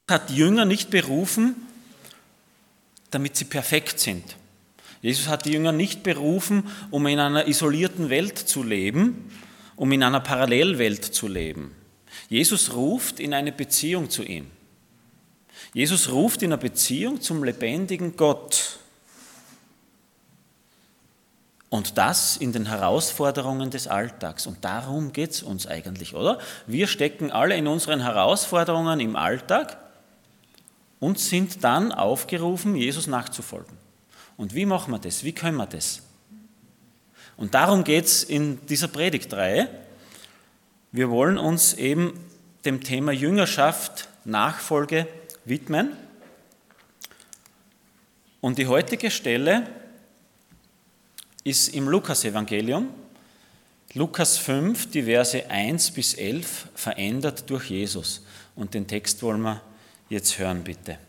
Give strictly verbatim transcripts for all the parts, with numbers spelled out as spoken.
hat die Jünger nicht berufen, damit sie perfekt sind. Jesus hat die Jünger nicht berufen, um in einer isolierten Welt zu leben, um in einer Parallelwelt zu leben. Jesus ruft in eine Beziehung zu ihm. Jesus ruft in einer Beziehung zum lebendigen Gott. Und das in den Herausforderungen des Alltags. Und darum geht es uns eigentlich, oder? Wir stecken alle in unseren Herausforderungen im Alltag und sind dann aufgerufen, Jesus nachzufolgen. Und wie machen wir das? Wie können wir das? Und darum geht es in dieser Predigtreihe. Wir wollen uns eben dem Thema Jüngerschaft, Nachfolge widmen. Und die heutige Stelle ist im Lukas-Evangelium, Lukas fünf, die Verse eins bis elf, verändert durch Jesus. Und den Text wollen wir jetzt hören, bitte.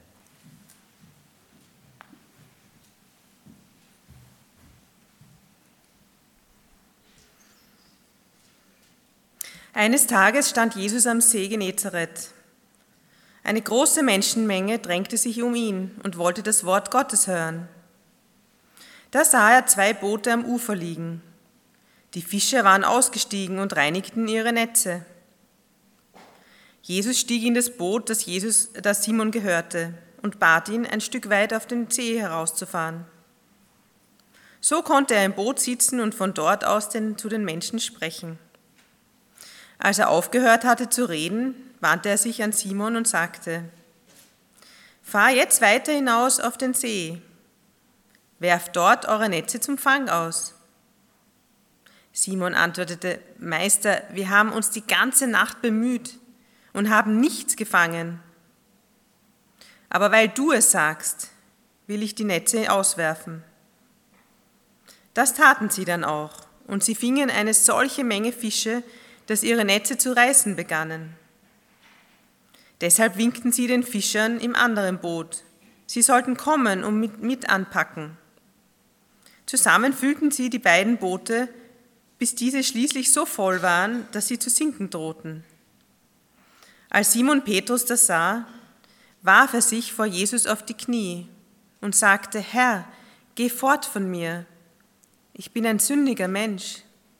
Eines Tages stand Jesus am See Genezareth. Eine große Menschenmenge drängte sich um ihn und wollte das Wort Gottes hören. Da sah er zwei Boote am Ufer liegen. Die Fischer waren ausgestiegen und reinigten ihre Netze. Jesus stieg in das Boot, das, Jesus, das Simon gehörte, und bat ihn, ein Stück weit auf den See herauszufahren. So konnte er im Boot sitzen und von dort aus den, zu den Menschen sprechen. Als er aufgehört hatte zu reden, wandte er sich an Simon und sagte: Fahr jetzt weiter hinaus auf den See. Werft dort eure Netze zum Fang aus. Simon antwortete: Meister, wir haben uns die ganze Nacht bemüht und haben nichts gefangen. Aber weil du es sagst, will ich die Netze auswerfen. Das taten sie dann auch, und sie fingen eine solche Menge Fische, dass ihre Netze zu reißen begannen. Deshalb winkten sie den Fischern im anderen Boot. Sie sollten kommen und mit, mit anpacken. Zusammen füllten sie die beiden Boote, bis diese schließlich so voll waren, dass sie zu sinken drohten. Als Simon Petrus das sah, warf er sich vor Jesus auf die Knie und sagte: Herr, geh fort von mir, ich bin ein sündiger Mensch.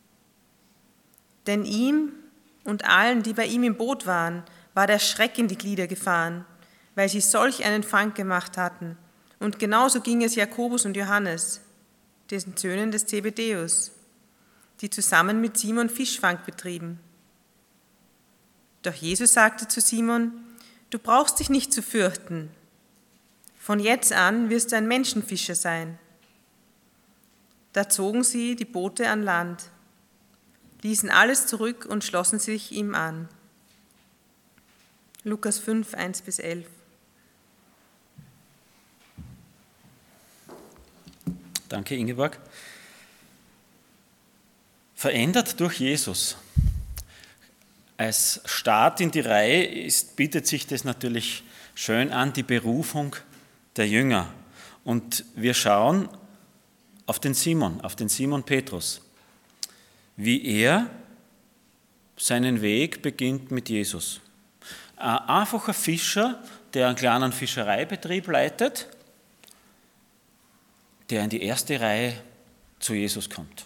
Denn ihm und allen, die bei ihm im Boot waren, war der Schreck in die Glieder gefahren, weil sie solch einen Fang gemacht hatten. Und genauso ging es Jakobus und Johannes, den Söhnen des Zebedäus, die zusammen mit Simon Fischfang betrieben. Doch Jesus sagte zu Simon: Du brauchst dich nicht zu fürchten. Von jetzt an wirst du ein Menschenfischer sein. Da zogen sie die Boote an Land, ließen alles zurück und schlossen sich ihm an. Lukas fünf, eins bis elf. Danke, Ingeborg. Verändert durch Jesus. Als Start in die Reihe ist, bietet sich das natürlich schön an, die Berufung der Jünger. Und wir schauen auf den Simon, auf den Simon Petrus, wie er seinen Weg beginnt mit Jesus. Ein einfacher Fischer, der einen kleinen Fischereibetrieb leitet, der in die erste Reihe zu Jesus kommt.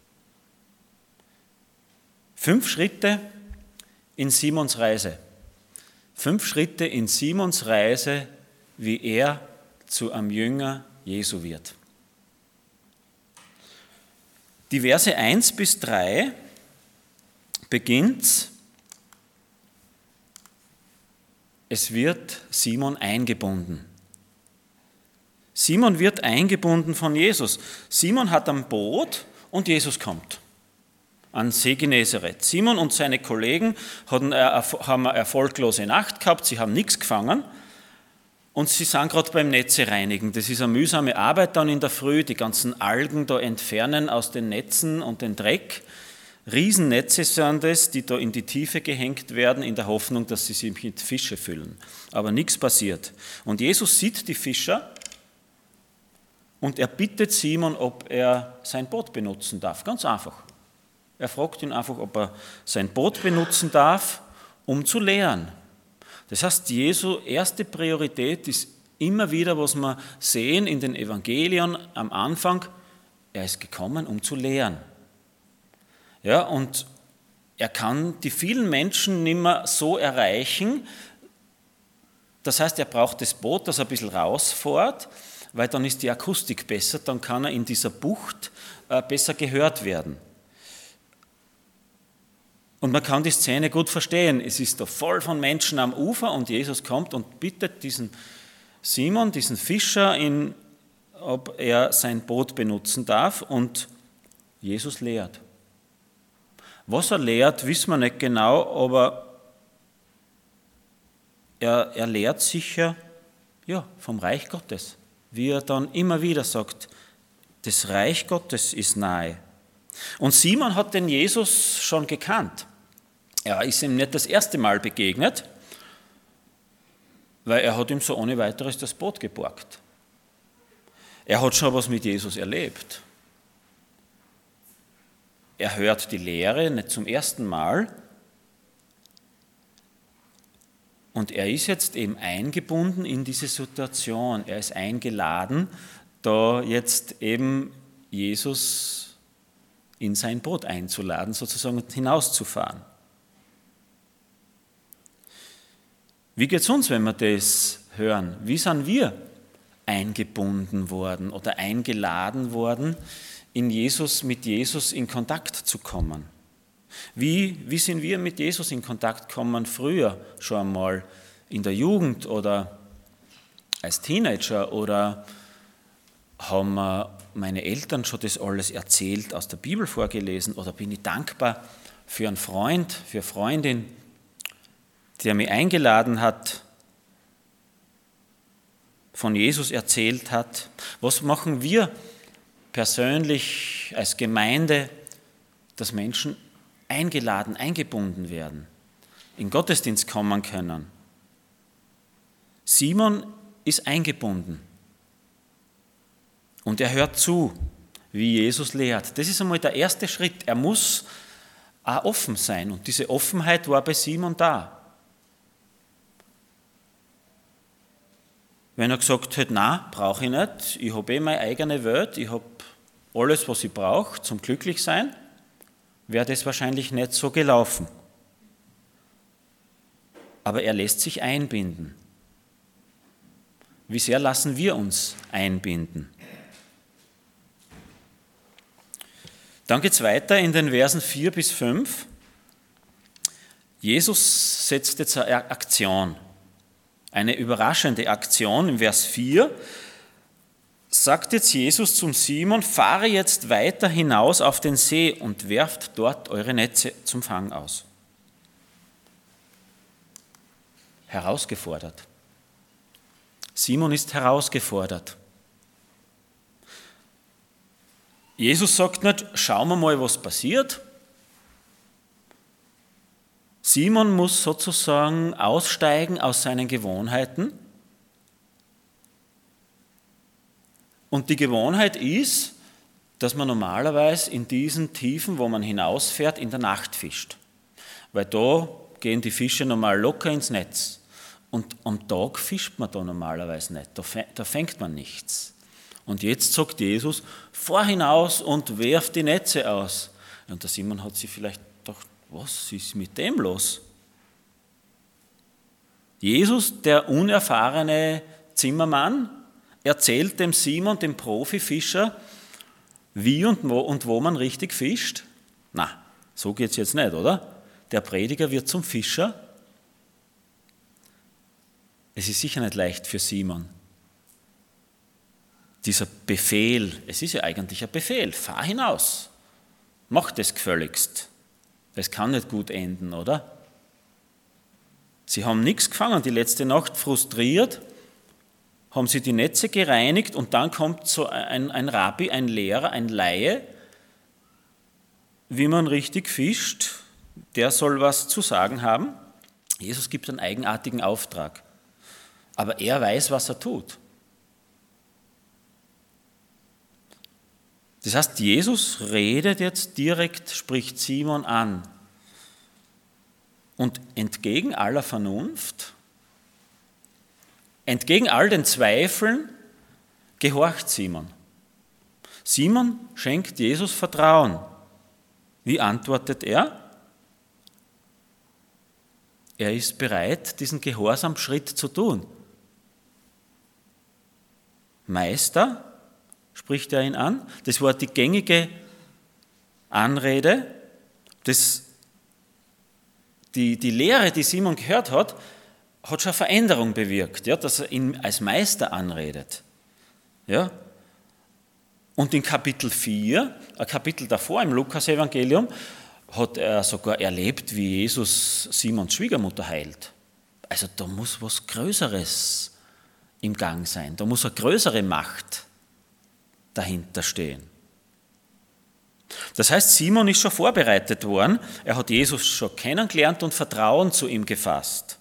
Fünf Schritte in Simons Reise. Fünf Schritte in Simons Reise, wie er zu einem Jünger Jesu wird. Die Verse eins bis drei beginnt: Es wird Simon eingebunden. Simon wird eingebunden von Jesus. Simon hat ein Boot und Jesus kommt an See Genezareth. Simon und seine Kollegen haben eine erfolglose Nacht gehabt, sie haben nichts gefangen und sie sind gerade beim Netze reinigen. Das ist eine mühsame Arbeit dann in der Früh, die ganzen Algen da entfernen aus den Netzen und den Dreck. Riesennetze sind es, die da in die Tiefe gehängt werden, in der Hoffnung, dass sie sich mit Fische füllen. Aber nichts passiert. Und Jesus sieht die Fischer und er bittet Simon, ob er sein Boot benutzen darf. Ganz einfach. Er fragt ihn einfach, ob er sein Boot benutzen darf, um zu lehren. Das heißt, Jesu erste Priorität ist immer wieder, was wir sehen in den Evangelien am Anfang, er ist gekommen, um zu lehren. Ja, und er kann die vielen Menschen nicht mehr so erreichen. Das heißt, er braucht das Boot, das ein bisschen rausfährt, weil dann ist die Akustik besser, dann kann er in dieser Bucht besser gehört werden. Und man kann die Szene gut verstehen. Es ist da voll von Menschen am Ufer und Jesus kommt und bittet diesen Simon, diesen Fischer, ihn, ob er sein Boot benutzen darf, und Jesus lehrt. Was er lehrt, wissen wir nicht genau, aber er, er lehrt sicher ja, vom Reich Gottes, wie er dann immer wieder sagt, das Reich Gottes ist nahe. Und Simon hat den Jesus schon gekannt. Er ist ihm nicht das erste Mal begegnet, weil er hat ihm so ohne weiteres das Boot geborgt. Er hat schon was mit Jesus erlebt. Er hört die Lehre nicht zum ersten Mal und er ist jetzt eben eingebunden in diese Situation. Er ist eingeladen, da jetzt eben Jesus in sein Boot einzuladen, sozusagen und hinauszufahren. Wie geht es uns, wenn wir das hören? Wie sind wir eingebunden worden oder eingeladen worden, in Jesus, mit Jesus in Kontakt zu kommen? Wie, wie sind wir mit Jesus in Kontakt gekommen früher schon einmal in der Jugend oder als Teenager, oder haben mir meine Eltern schon das alles erzählt, aus der Bibel vorgelesen, oder bin ich dankbar für einen Freund, für eine Freundin, der mich eingeladen hat, von Jesus erzählt hat? Was machen wir persönlich als Gemeinde, dass Menschen eingeladen, eingebunden werden, in Gottesdienst kommen können? Simon ist eingebunden und er hört zu, wie Jesus lehrt. Das ist einmal der erste Schritt. Er muss auch offen sein, und diese Offenheit war bei Simon da. Wenn er gesagt hätte, nein, brauche ich nicht, ich habe eh meine eigene Welt, ich habe alles, was ich brauche zum Glücklichsein, wäre das wahrscheinlich nicht so gelaufen. Aber er lässt sich einbinden. Wie sehr lassen wir uns einbinden? Dann geht es weiter in den Versen vier bis fünf. Jesus setzt jetzt eine Aktion. Eine überraschende Aktion. Im Vers vier sagt jetzt Jesus zum Simon, fahre jetzt weiter hinaus auf den See und werft dort eure Netze zum Fang aus. Herausgefordert. Simon ist herausgefordert. Jesus sagt nicht, schauen wir mal, was passiert. Simon muss sozusagen aussteigen aus seinen Gewohnheiten. Und die Gewohnheit ist, dass man normalerweise in diesen Tiefen, wo man hinausfährt, in der Nacht fischt. Weil da gehen die Fische normal locker ins Netz. Und am Tag fischt man da normalerweise nicht, da fängt man nichts. Und jetzt sagt Jesus, fahr hinaus und werf die Netze aus. Und der Simon hat sich vielleicht gedacht, was ist mit dem los? Jesus, der unerfahrene Zimmermann, erzählt dem Simon, dem Profifischer, wie und wo, und wo man richtig fischt. Na, so geht es jetzt nicht, oder? Der Prediger wird zum Fischer. Es ist sicher nicht leicht für Simon. Dieser Befehl, es ist ja eigentlich ein Befehl, fahr hinaus, mach das gefälligst. Das kann nicht gut enden, oder? Sie haben nichts gefangen, die letzte Nacht frustriert, haben sie die Netze gereinigt und dann kommt so ein, ein Rabbi, ein Lehrer, ein Laie, wie man richtig fischt, der soll was zu sagen haben. Jesus gibt einen eigenartigen Auftrag, aber er weiß, was er tut. Das heißt, Jesus redet jetzt direkt, spricht Simon an. Und entgegen aller Vernunft Entgegen all den Zweifeln gehorcht Simon. Simon schenkt Jesus Vertrauen. Wie antwortet er? Er ist bereit, diesen Gehorsamschritt zu tun. Meister, spricht er ihn an. Das war die gängige Anrede. Das, die, die Lehre, die Simon gehört hat, hat schon eine Veränderung bewirkt, ja, dass er ihn als Meister anredet. Ja. Und in Kapitel vier, ein Kapitel davor im Lukas-Evangelium, hat er sogar erlebt, wie Jesus Simons Schwiegermutter heilt. Also da muss was Größeres im Gang sein. Da muss eine größere Macht dahinter stehen. Das heißt, Simon ist schon vorbereitet worden. Er hat Jesus schon kennengelernt und Vertrauen zu ihm gefasst.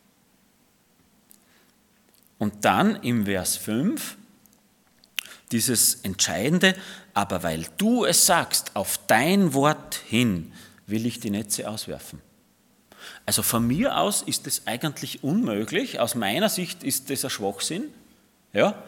Und dann im Vers fünf, dieses Entscheidende, aber weil du es sagst, auf dein Wort hin will ich die Netze auswerfen. Also von mir aus ist es eigentlich unmöglich, aus meiner Sicht ist das ein Schwachsinn, ja?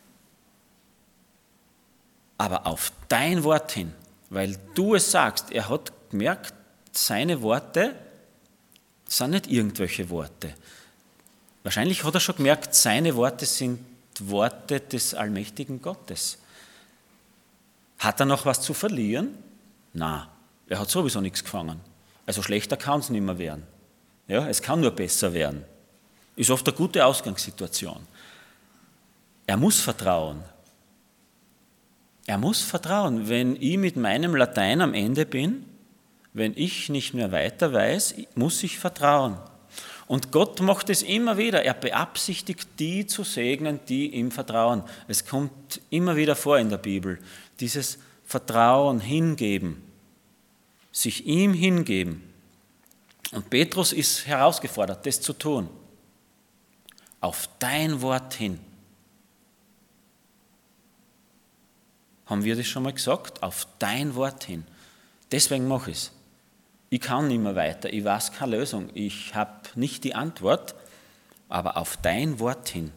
Aber auf dein Wort hin, weil du es sagst, er hat gemerkt, seine Worte sind nicht irgendwelche Worte. Wahrscheinlich hat er schon gemerkt, seine Worte sind Worte des allmächtigen Gottes. Hat er noch was zu verlieren? Nein, er hat sowieso nichts gefangen. Also schlechter kann es nicht mehr werden. Ja, es kann nur besser werden. Ist oft eine gute Ausgangssituation. Er muss vertrauen. Er muss vertrauen. Wenn ich mit meinem Latein am Ende bin, wenn ich nicht mehr weiter weiß, muss ich vertrauen. Und Gott macht es immer wieder. Er beabsichtigt, die zu segnen, die ihm vertrauen. Es kommt immer wieder vor in der Bibel. Dieses Vertrauen, hingeben, sich ihm hingeben. Und Petrus ist herausgefordert, das zu tun. Auf dein Wort hin. Haben wir das schon mal gesagt? Auf dein Wort hin. Deswegen mache ich es. Ich kann nicht mehr weiter, ich weiß keine Lösung, ich habe nicht die Antwort, aber auf dein Wort hin.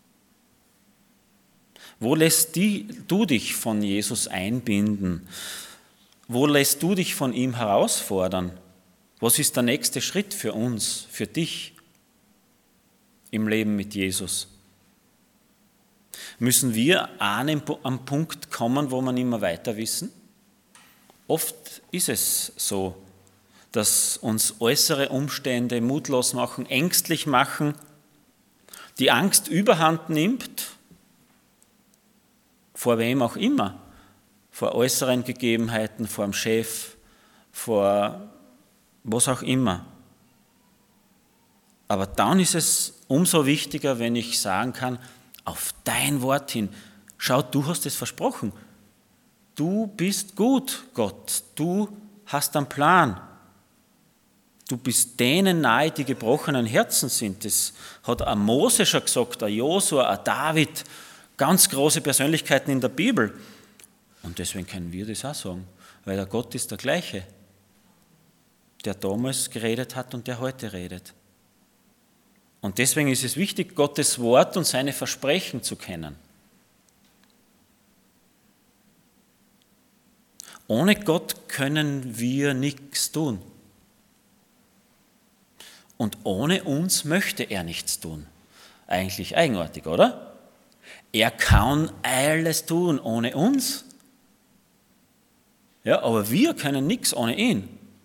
Wo lässt die, du dich von Jesus einbinden? Wo lässt du dich von ihm herausfordern? Was ist der nächste Schritt für uns, für dich im Leben mit Jesus? Müssen wir an am Punkt kommen, wo wir nicht mehr weiter wissen? Oft ist es so, dass uns äußere Umstände mutlos machen, ängstlich machen, die Angst überhand nimmt, vor wem auch immer, vor äußeren Gegebenheiten, vor dem Chef, vor was auch immer. Aber dann ist es umso wichtiger, wenn ich sagen kann, auf dein Wort hin, schau, du hast es versprochen, du bist gut, Gott, du hast einen Plan. Du bist denen nahe, die gebrochenen Herzen sind. Das hat ein Mose schon gesagt, ein Josua, ein David, ganz große Persönlichkeiten in der Bibel. Und deswegen können wir das auch sagen, weil der Gott ist der gleiche, der damals geredet hat und der heute redet. Und deswegen ist es wichtig, Gottes Wort und seine Versprechen zu kennen. Ohne Gott können wir nichts tun. Und ohne uns möchte er nichts tun. Eigentlich eigenartig, oder? Er kann alles tun ohne uns. Ja, aber wir können nichts ohne ihn.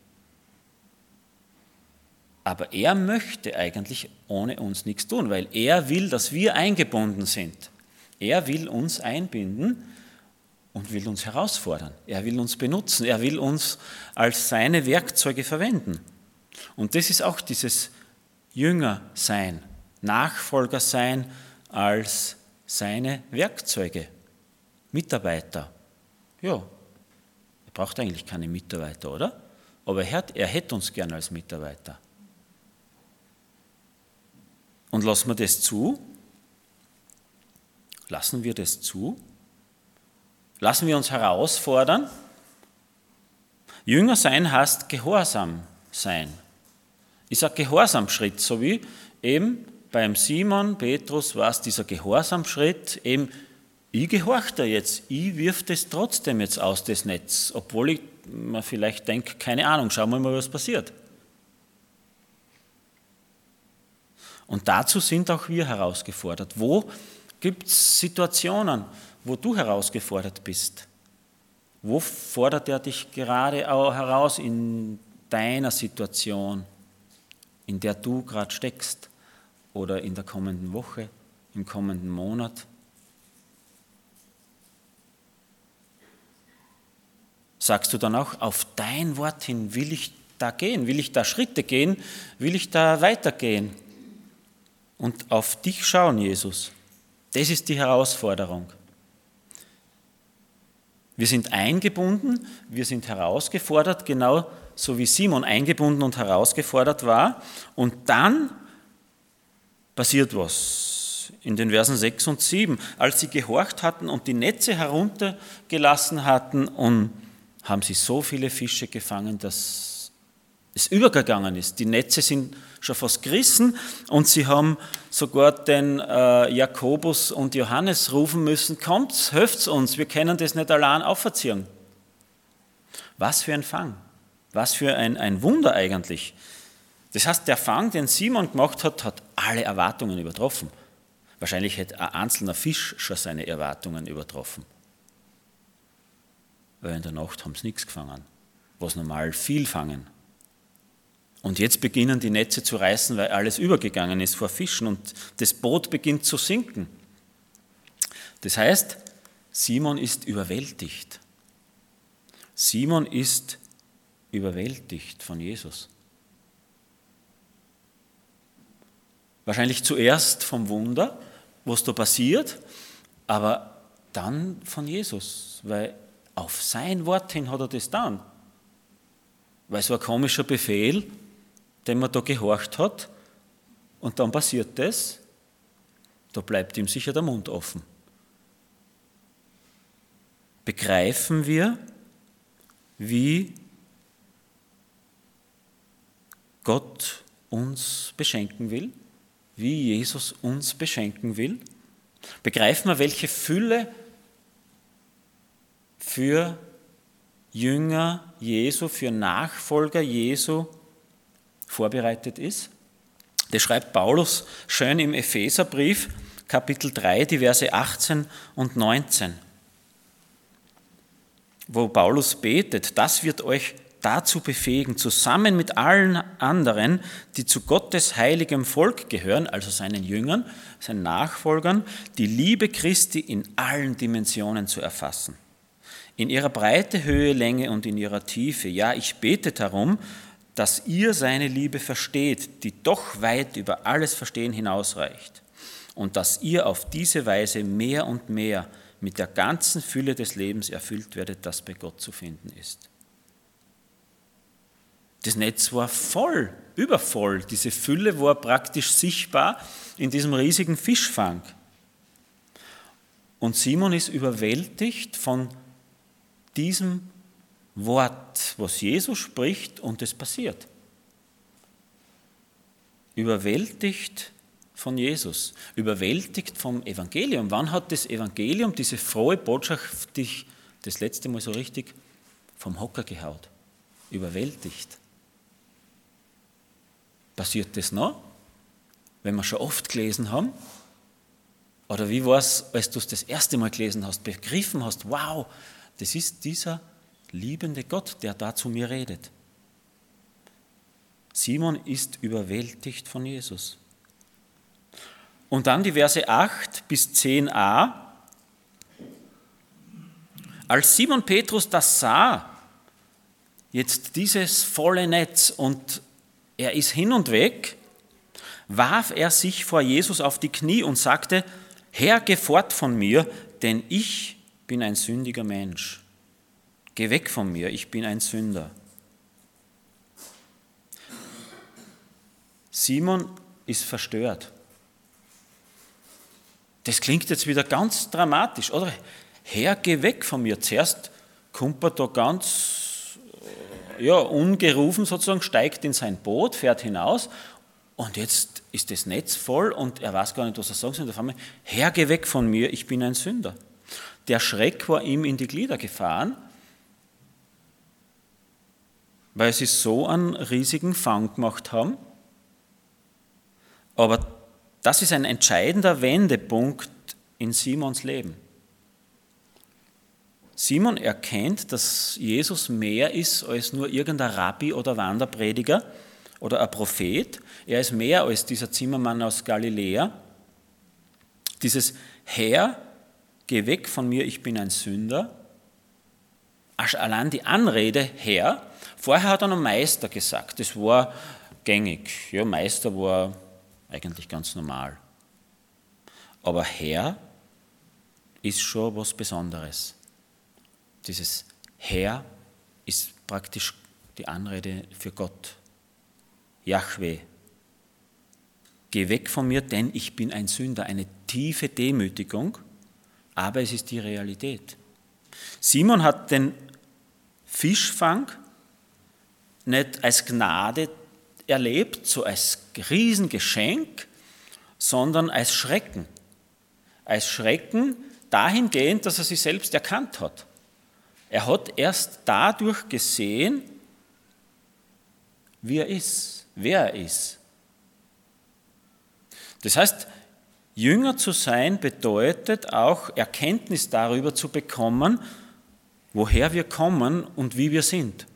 Aber er möchte eigentlich ohne uns nichts tun, weil er will, dass wir eingebunden sind. Er will uns einbinden und will uns herausfordern. Er will uns benutzen. Er will uns als seine Werkzeuge verwenden. Und das ist auch dieses Jüngersein, Nachfolgersein als seine Werkzeuge, Mitarbeiter. Ja, er braucht eigentlich keine Mitarbeiter, oder? Aber er, hat, er hätte uns gern als Mitarbeiter. Und lassen wir das zu? Lassen wir das zu? Lassen wir uns herausfordern? Jünger sein heißt Gehorsam sein. Ist ein Gehorsamschritt, so wie eben beim Simon Petrus war es dieser Gehorsamschritt, eben, ich gehorche da jetzt, ich wirf das trotzdem jetzt aus, das Netz, obwohl ich mir vielleicht denke, keine Ahnung, schauen wir mal, was passiert. Und dazu sind auch wir herausgefordert. Wo gibt es Situationen, wo du herausgefordert bist? Wo fordert er dich gerade auch heraus in deiner Situation, in der du gerade steckst oder in der kommenden Woche, im kommenden Monat? Sagst du dann auch, auf dein Wort hin will ich da gehen, will ich da Schritte gehen, will ich da weitergehen und auf dich schauen, Jesus? Das ist die Herausforderung. Wir sind eingebunden, wir sind herausgefordert, genau so wie Simon eingebunden und herausgefordert war. Und dann passiert was in den Versen sechs und sieben. Als sie gehorcht hatten und die Netze heruntergelassen hatten, und haben sie so viele Fische gefangen, dass es übergegangen ist. Die Netze sind schon fast gerissen und sie haben sogar den äh, Jakobus und Johannes rufen müssen, kommt, helft uns, wir können das nicht allein auferziehen. Was für ein Fang, was für ein, ein Wunder eigentlich. Das heißt, der Fang, den Simon gemacht hat, hat alle Erwartungen übertroffen. Wahrscheinlich hätte ein einzelner Fisch schon seine Erwartungen übertroffen. Weil in der Nacht haben sie nichts gefangen, was normal viel fangen. Und jetzt beginnen die Netze zu reißen, weil alles übergegangen ist vor Fischen und das Boot beginnt zu sinken. Das heißt, Simon ist überwältigt. Simon ist überwältigt von Jesus. Wahrscheinlich zuerst vom Wunder, was da passiert, aber dann von Jesus, weil auf sein Wort hin hat er das getan. Weil so ein komischer Befehl, den man da gehorcht hat, und dann passiert das, da bleibt ihm sicher der Mund offen. Begreifen wir, wie Gott uns beschenken will, wie Jesus uns beschenken will? Begreifen wir, welche Fülle für Jünger Jesu, für Nachfolger Jesu vorbereitet ist? Das schreibt Paulus schön im Epheserbrief, Kapitel drei, die Verse achtzehn und neunzehn, wo Paulus betet, das wird euch dazu befähigen, zusammen mit allen anderen, die zu Gottes heiligem Volk gehören, also seinen Jüngern, seinen Nachfolgern, die Liebe Christi in allen Dimensionen zu erfassen. In ihrer Breite, Höhe, Länge und in ihrer Tiefe. Ja, ich bete darum, dass ihr seine Liebe versteht, die doch weit über alles Verstehen hinausreicht. Und dass ihr auf diese Weise mehr und mehr mit der ganzen Fülle des Lebens erfüllt werdet, das bei Gott zu finden ist. Das Netz war voll, übervoll. Diese Fülle war praktisch sichtbar in diesem riesigen Fischfang. Und Simon ist überwältigt von diesem Wort, was Jesus spricht, und es passiert. Überwältigt von Jesus, überwältigt vom Evangelium. Wann hat das Evangelium, diese frohe Botschaft, dich das letzte Mal so richtig vom Hocker gehaut? Überwältigt. Passiert das noch, wenn wir schon oft gelesen haben? Oder wie war es, als du es das erste Mal gelesen hast, begriffen hast, wow, das ist dieser liebende Gott, der da zu mir redet. Simon ist überwältigt von Jesus. Und dann die Verse acht bis zehn a. Als Simon Petrus das sah, jetzt dieses volle Netz, und er ist hin und weg, warf er sich vor Jesus auf die Knie und sagte, Herr, geh fort von mir, denn ich bin ein sündiger Mensch. Geh weg von mir, ich bin ein Sünder. Simon ist verstört. Das klingt jetzt wieder ganz dramatisch, oder? Herr, geh weg von mir. Zuerst kommt er da ganz ja, ungerufen sozusagen, steigt in sein Boot, fährt hinaus Und jetzt ist das Netz voll und er weiß gar nicht, was er sagen soll. Und auf einmal, Herr, geh weg von mir, ich bin ein Sünder. Der Schreck war ihm in die Glieder gefahren, weil sie so einen riesigen Fang gemacht haben. Aber das ist ein entscheidender Wendepunkt in Simons Leben. Simon erkennt, dass Jesus mehr ist als nur irgendein Rabbi oder Wanderprediger oder ein Prophet. Er ist mehr als dieser Zimmermann aus Galiläa. Dieses Herr, geh weg von mir, ich bin ein Sünder. Allein die Anrede Herr, vorher hat er noch Meister gesagt, das war gängig. Ja, Meister war eigentlich ganz normal. Aber Herr ist schon was Besonderes. Dieses Herr ist praktisch die Anrede für Gott. Jahwe, geh weg von mir, denn ich bin ein Sünder. Eine tiefe Demütigung, aber es ist die Realität. Simon hat den Fischfang nicht als Gnade erlebt, so als Riesengeschenk, sondern als Schrecken. Als Schrecken dahingehend, dass er sich selbst erkannt hat. Er hat erst dadurch gesehen, wie er ist, wer er ist. Das heißt, Jünger zu sein bedeutet auch Erkenntnis darüber zu bekommen, woher wir kommen und wie wir sind.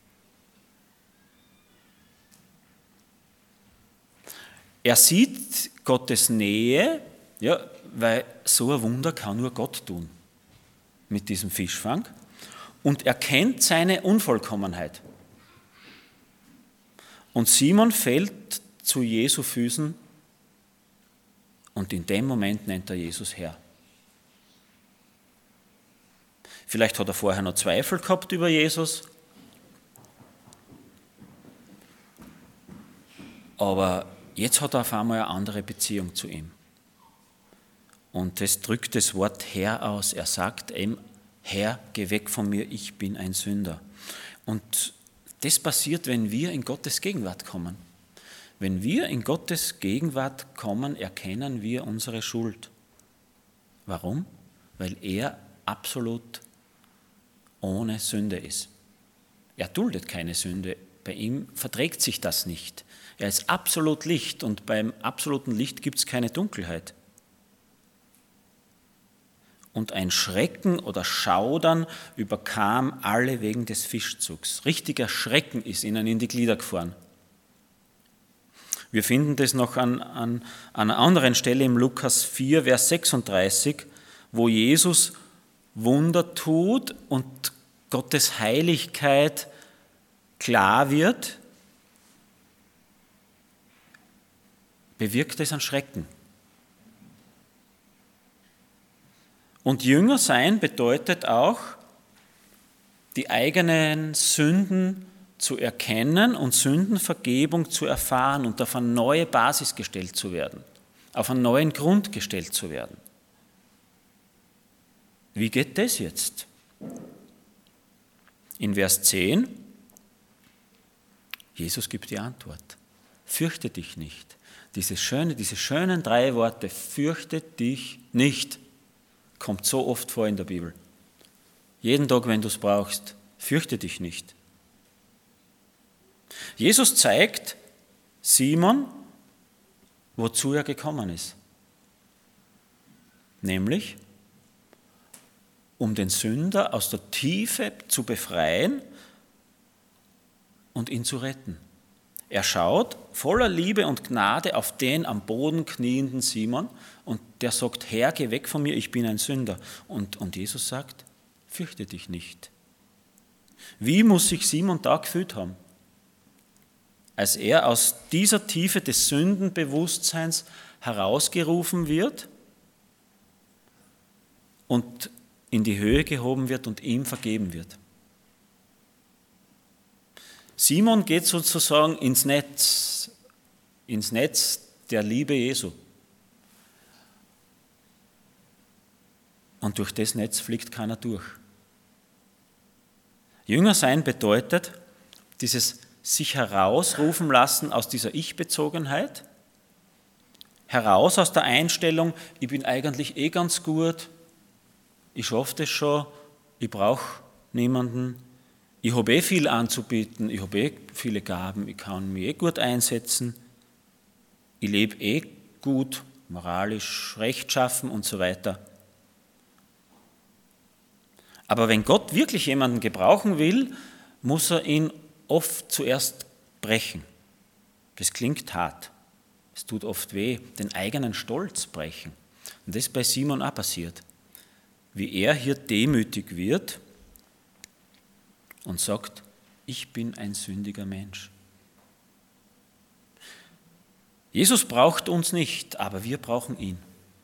Er sieht Gottes Nähe, ja, weil so ein Wunder kann nur Gott tun mit diesem Fischfang, und erkennt seine Unvollkommenheit. Und Simon fällt zu Jesu Füßen und in dem Moment nennt er Jesus Herr. Vielleicht hat er vorher noch Zweifel gehabt über Jesus, aber jetzt hat er auf einmal eine andere Beziehung zu ihm. Und das drückt das Wort Herr aus. Er sagt ihm, Herr, geh weg von mir, ich bin ein Sünder. Und das passiert, wenn wir in Gottes Gegenwart kommen. Wenn wir in Gottes Gegenwart kommen, erkennen wir unsere Schuld. Warum? Weil er absolut ohne Sünde ist. Er duldet keine Sünde. Bei ihm verträgt sich das nicht. Er ist absolut Licht und beim absoluten Licht gibt es keine Dunkelheit. Und ein Schrecken oder Schaudern überkam alle wegen des Fischzugs. Richtiger Schrecken ist ihnen in die Glieder gefahren. Wir finden das noch an, an, an einer anderen Stelle im Lukas vier, Vers sechsunddreißig, wo Jesus Wunder tut und Gottes Heiligkeit klar wird, bewirkt es einen Schrecken. Und Jünger sein bedeutet auch, die eigenen Sünden zu erkennen und Sündenvergebung zu erfahren und auf eine neue Basis gestellt zu werden, auf einen neuen Grund gestellt zu werden. Wie geht das jetzt? In Vers zehn, Jesus gibt die Antwort. Fürchte dich nicht. Diese, schöne, diese schönen drei Worte, fürchte dich nicht, kommt so oft vor in der Bibel. Jeden Tag, wenn du es brauchst, fürchte dich nicht. Jesus zeigt Simon, wozu er gekommen ist. Nämlich, um den Sünder aus der Tiefe zu befreien und ihn zu retten. Er schaut voller Liebe und Gnade auf den am Boden knienden Simon und der sagt, Herr, geh weg von mir, ich bin ein Sünder. Und, und Jesus sagt, fürchte dich nicht. Wie muss sich Simon da gefühlt haben? Als er aus dieser Tiefe des Sündenbewusstseins herausgerufen wird und in die Höhe gehoben wird und ihm vergeben wird. Simon geht sozusagen ins Netz, ins Netz der Liebe Jesu. Und durch das Netz fliegt keiner durch. Jünger sein bedeutet, dieses sich herausrufen lassen aus dieser Ich-Bezogenheit, heraus aus der Einstellung, ich bin eigentlich eh ganz gut, ich schaffe das schon, ich brauche niemanden, ich habe eh viel anzubieten, ich habe eh viele Gaben, ich kann mich eh gut einsetzen, ich lebe eh gut, moralisch rechtschaffen und so weiter. Aber wenn Gott wirklich jemanden gebrauchen will, muss er ihn oft zuerst brechen. Das klingt hart. Es tut oft weh, den eigenen Stolz brechen. Und das ist bei Simon auch passiert. Wie er hier demütig wird und sagt, ich bin ein sündiger Mensch. Jesus braucht uns nicht, aber wir brauchen ihn.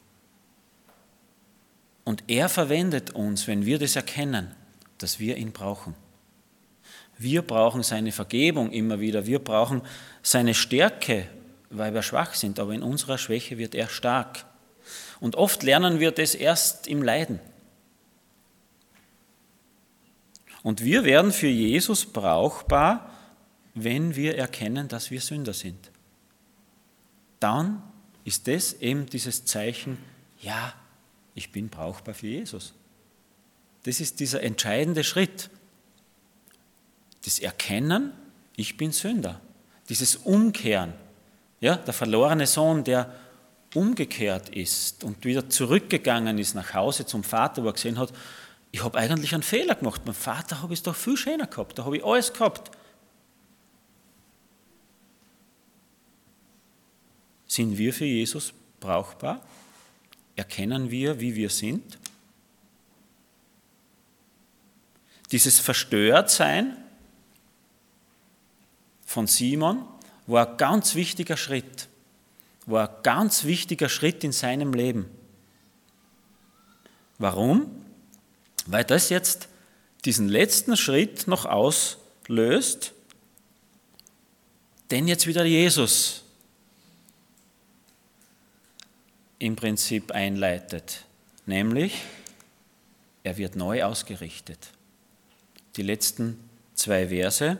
Und er verwendet uns, wenn wir das erkennen, dass wir ihn brauchen. Wir brauchen seine Vergebung immer wieder, wir brauchen seine Stärke, weil wir schwach sind, aber in unserer Schwäche wird er stark. Und oft lernen wir das erst im Leiden. Und wir werden für Jesus brauchbar, wenn wir erkennen, dass wir Sünder sind. Dann ist das eben dieses Zeichen, ja, ich bin brauchbar für Jesus. Das ist dieser entscheidende Schritt. Das Erkennen, ich bin Sünder. Dieses Umkehren. Ja, der verlorene Sohn, der umgekehrt ist und wieder zurückgegangen ist nach Hause zum Vater, wo er gesehen hat, ich habe eigentlich einen Fehler gemacht. Mein Vater habe ich es doch viel schöner gehabt, da habe ich alles gehabt. Sind wir für Jesus brauchbar? Erkennen wir, wie wir sind? Dieses Verstörtsein von Simon war ein ganz wichtiger Schritt, war ein ganz wichtiger Schritt in seinem Leben. Warum? Weil das jetzt diesen letzten Schritt noch auslöst, den jetzt wieder Jesus im Prinzip einleitet, nämlich er wird neu ausgerichtet. Die letzten zwei Verse.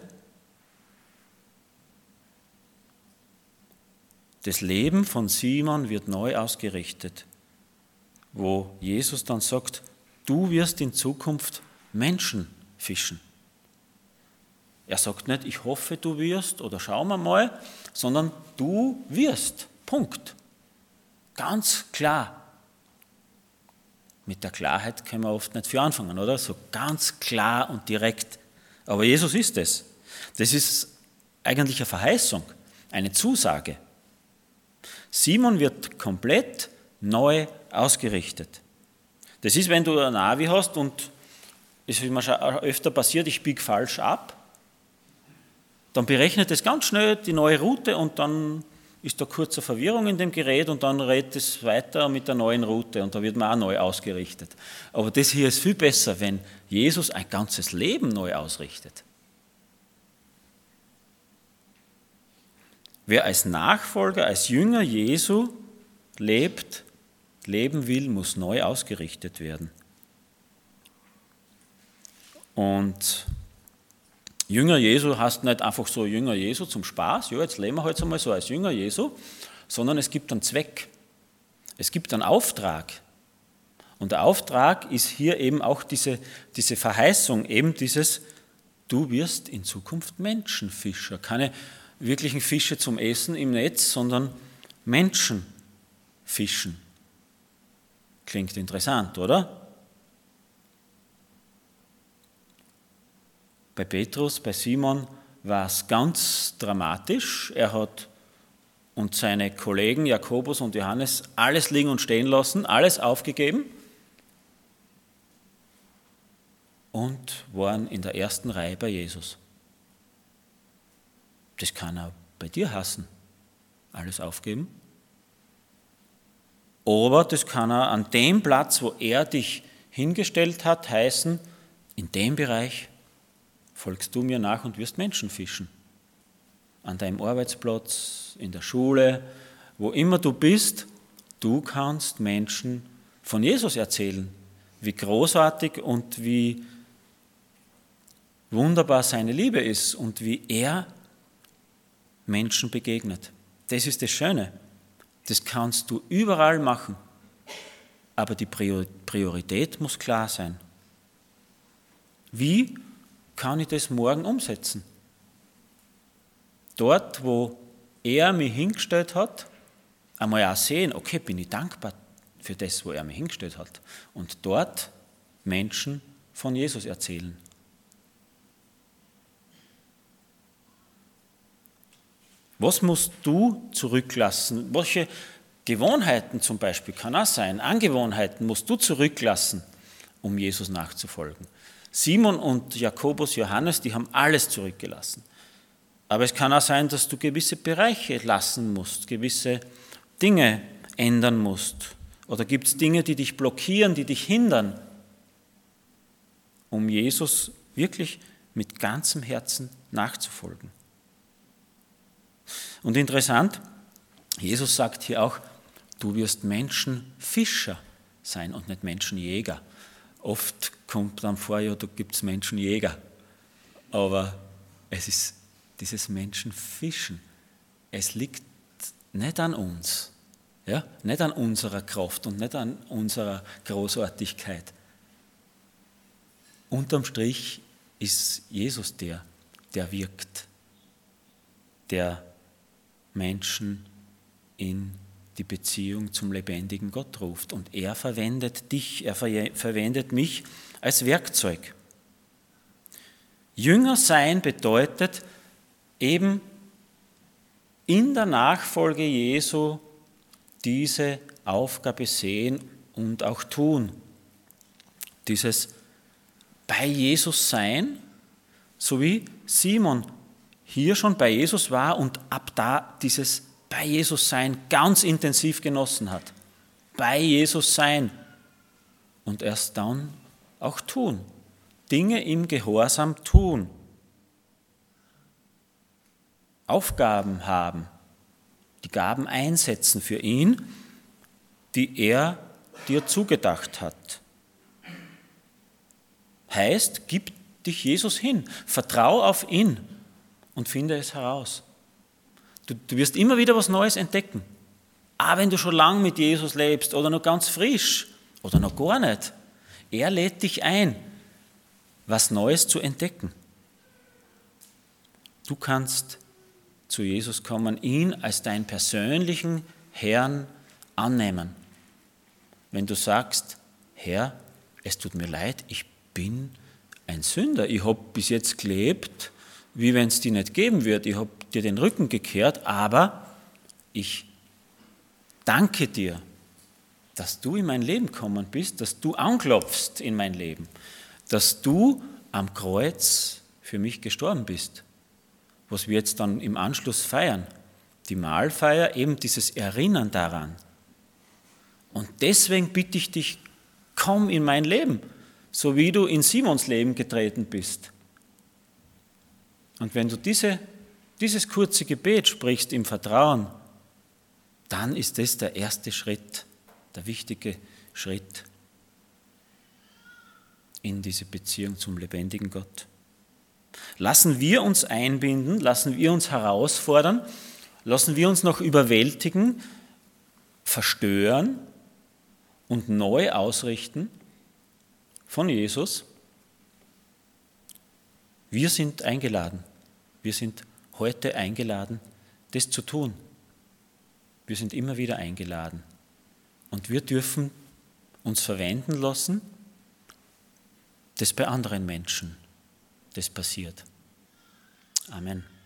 Das Leben von Simon wird neu ausgerichtet, wo Jesus dann sagt, du wirst in Zukunft Menschen fischen. Er sagt nicht, ich hoffe, du wirst oder schauen wir mal, sondern du wirst. Punkt. Ganz klar. Mit der Klarheit können wir oft nicht viel anfangen, oder? So ganz klar und direkt. Aber Jesus ist es. Das ist eigentlich eine Verheißung, eine Zusage. Simon wird komplett neu ausgerichtet. Das ist, wenn du ein Navi hast und es ist mir schon öfter passiert, ich biege falsch ab, dann berechnet es ganz schnell die neue Route und dann ist da kurze Verwirrung in dem Gerät und dann redet es weiter mit der neuen Route und da wird man auch neu ausgerichtet. Aber das hier ist viel besser, wenn Jesus ein ganzes Leben neu ausrichtet. Wer als Nachfolger, als Jünger Jesu lebt, leben will, muss neu ausgerichtet werden. Und Jünger Jesu heißt nicht einfach so Jünger Jesu zum Spaß, ja, jetzt leben wir halt einmal so als Jünger Jesu, sondern es gibt einen Zweck, es gibt einen Auftrag. Und der Auftrag ist hier eben auch diese, diese Verheißung, eben dieses, du wirst in Zukunft Menschenfischer. Keine wirklichen Fische zum Essen im Netz, sondern Menschen fischen. Klingt interessant, oder? Bei Petrus, bei Simon war es ganz dramatisch. Er hat und seine Kollegen Jakobus und Johannes alles liegen und stehen lassen, alles aufgegeben und waren in der ersten Reihe bei Jesus. Das kann er bei dir hassen, alles aufgeben. Aber das kann er an dem Platz, wo er dich hingestellt hat, heißen, in dem Bereich folgst du mir nach und wirst Menschen fischen. An deinem Arbeitsplatz, in der Schule, wo immer du bist, du kannst Menschen von Jesus erzählen, wie großartig und wie wunderbar seine Liebe ist und wie er Menschen begegnet. Das ist das Schöne. Das kannst du überall machen. Aber die Priorität muss klar sein. Wie kann ich das morgen umsetzen? Dort, wo er mich hingestellt hat, einmal auch sehen, okay, bin ich dankbar für das, wo er mich hingestellt hat. Und dort Menschen von Jesus erzählen. Was musst du zurücklassen? Welche Gewohnheiten zum Beispiel, kann auch sein, Angewohnheiten musst du zurücklassen, um Jesus nachzufolgen. Simon und Jakobus, Johannes, die haben alles zurückgelassen. Aber es kann auch sein, dass du gewisse Bereiche lassen musst, gewisse Dinge ändern musst. Oder gibt es Dinge, die dich blockieren, die dich hindern, um Jesus wirklich mit ganzem Herzen nachzufolgen. Und interessant, Jesus sagt hier auch, du wirst Menschenfischer sein und nicht Menschenjäger. Oft kommt dann vor, ja, da gibt es Menschenjäger. Aber es ist dieses Menschenfischen. Es liegt nicht an uns, ja? Nicht an unserer Kraft und nicht an unserer Großartigkeit. Unterm Strich ist Jesus der, der wirkt, der Menschen in die Beziehung zum lebendigen Gott ruft. Und er verwendet dich, er verwendet mich als Werkzeug. Jünger sein bedeutet eben in der Nachfolge Jesu diese Aufgabe sehen und auch tun. Dieses bei Jesus sein, so wie Simon hier schon bei Jesus war und ab da dieses bei Jesus sein ganz intensiv genossen hat. Bei Jesus sein und erst dann auch tun. Dinge im Gehorsam tun. Aufgaben haben, die Gaben einsetzen für ihn, die er dir zugedacht hat. Heißt, gib dich Jesus hin, vertrau auf ihn und finde es heraus. Du, du wirst immer wieder was Neues entdecken. Auch wenn du schon lange mit Jesus lebst oder noch ganz frisch oder noch gar nicht. Er lädt dich ein, was Neues zu entdecken. Du kannst zu Jesus kommen, ihn als deinen persönlichen Herrn annehmen. Wenn du sagst, Herr, es tut mir leid, ich bin ein Sünder. Ich habe bis jetzt gelebt, wie wenn es dir nicht geben wird. Ich habe dir den Rücken gekehrt, aber ich danke dir, dass du in mein Leben gekommen bist, dass du anklopfst in mein Leben, dass du am Kreuz für mich gestorben bist. Was wir jetzt dann im Anschluss feiern. Die Mahlfeier, eben dieses Erinnern daran. Und deswegen bitte ich dich, komm in mein Leben, so wie du in Simons Leben getreten bist. Und wenn du diese, dieses kurze Gebet sprichst im Vertrauen, dann ist das der erste Schritt, der wichtige Schritt in diese Beziehung zum lebendigen Gott. Lassen wir uns einbinden, lassen wir uns herausfordern, lassen wir uns noch überwältigen, verstören und neu ausrichten von Jesus. Wir sind eingeladen, wir sind heute eingeladen, das zu tun. Wir sind immer wieder eingeladen und wir dürfen uns verwenden lassen, das bei anderen Menschen das passiert. Amen.